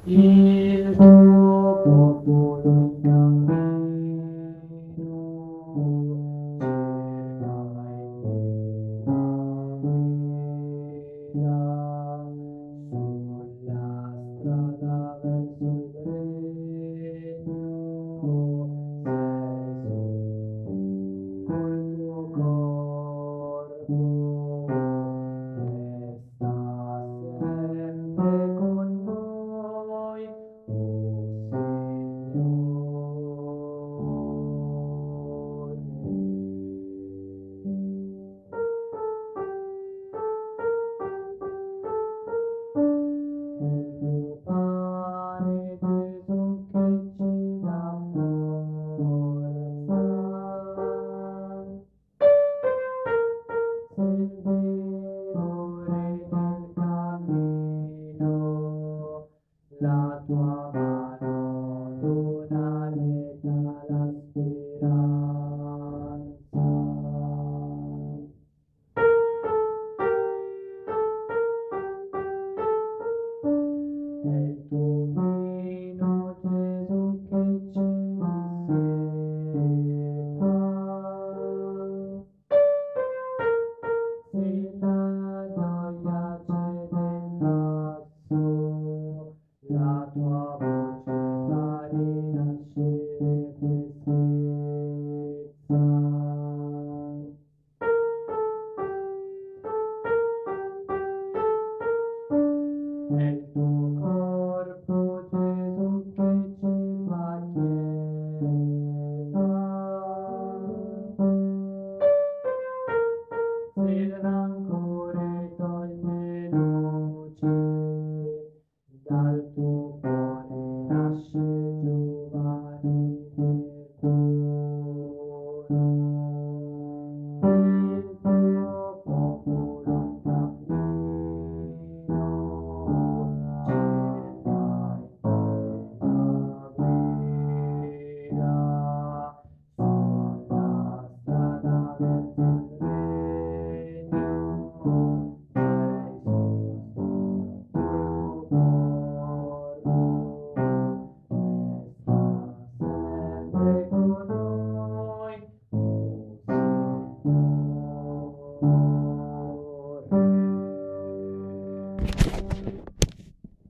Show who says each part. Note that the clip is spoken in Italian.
Speaker 1: Il tuo popolo in cammino cerca in te la guida sulla strada verso il regno sei col tuo corpo resta sempre con noi, il tuo pane Gesù che ci dà forza. Sei il vero re del cammino, la tua mano dona lieta la speranza. È il tuo vino, Gesù, che ci disseta. Se la gioia c'è nel basso, la tua voce fa rinascere tristezza. È il tuo